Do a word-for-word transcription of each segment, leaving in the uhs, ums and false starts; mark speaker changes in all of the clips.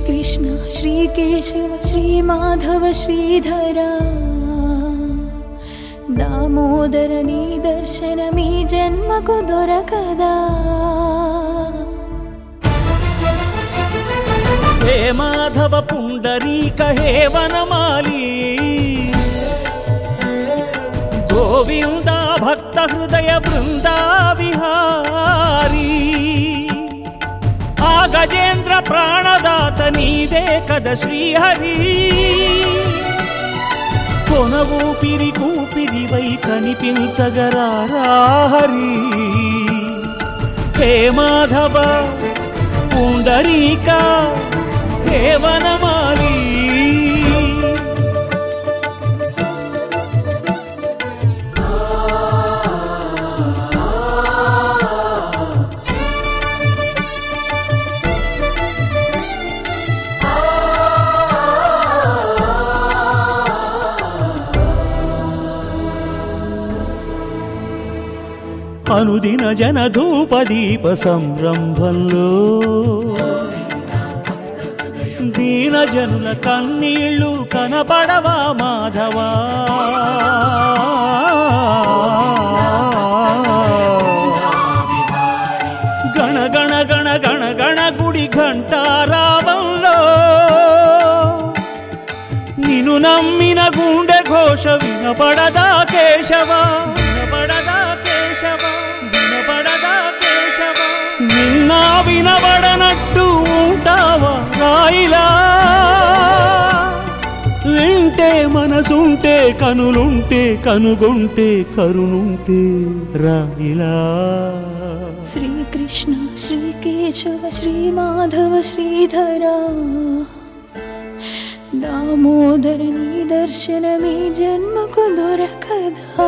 Speaker 1: శ్రీకృష్ణ శ్రీకేశవ శ్రీమాధవ శ్రీధరా దామోదర నీ దర్శనమీ జన్మకు దొరకదా.
Speaker 2: హే మాధవ పుండరీక హే వనమాలి గోవింద భక్త హృదయ బృందా విహారీ ఆ గజేంద్ర ప్రాణదాత నీదే కద శ్రీహరి. కొన ఊపిరి కూపిరివై కనిపించగరారా హరి. హే మాధవ పుండరీక హే వనమాలి అనుదిన జనధూపదీప సంరంభంలో దీన జనుల కన్నీళ్ళు కనపడవా మాధవా. గణ గణ గణ గణ గణ గుడి ఘంటారావంలో నిన్ను నమ్మిన గుండె ఘోష వినపడదా కేశవా. వినపడదా కేశవ వినపడదా కేశవ. నిన్నా వినబడనట్టు ఉంటావా రాయిలా. వింటే మనసుంటే కనులుంటే కనుగొంటే కరుణుంటే రాయిలా.
Speaker 1: శ్రీకృష్ణ శ్రీకేశవ శ్రీమాధవ శ్రీధరా దామోదర నీ దర్శనమీ జన్మకు దొరకదా.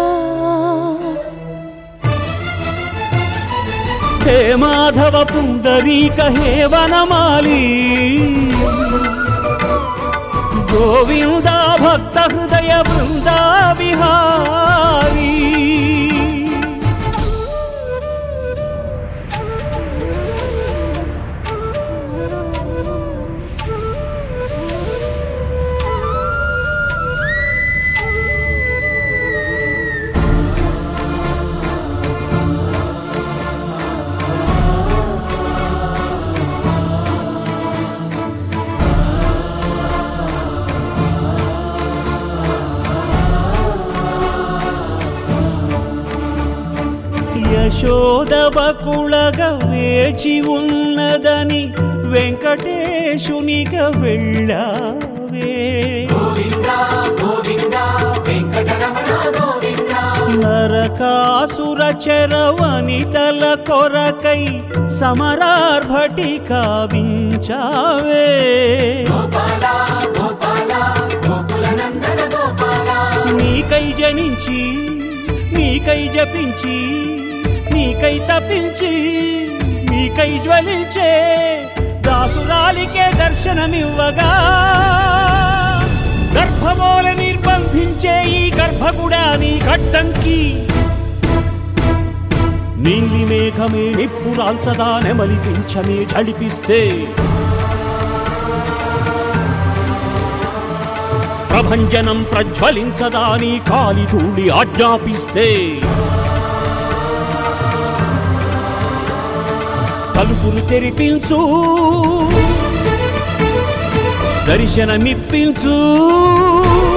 Speaker 2: హే మాధవ పుండరీక హే వనమాలి గోవింద భక్త హృదయ బృందా విహారీ. యశోదవకుళగా వేచి ఉన్నదని వెంకటేశునిగా వెళ్ళావే. నరకాసుర చరవనితల కొరకై సమరార్భటి కావించావే. నీకై జనించి నీకై జపించి నీకై తపించి నీకై జ్వలించే దాసురాలికే దర్శనమివ్వగా గర్భమూల నిర్బంధించే ఈ గర్భగుడా నీ కట్టంకి. నీలి మేఘమే నిప్పురాల్చదా నెమలిపించమే జడిపిస్తే ప్రభంజనం ప్రజ్వలించదా నీ కాలి ధూళి ఆజ్ఞాపిస్తే. తలుపులు తెరిపించు దర్శనమిప్పించు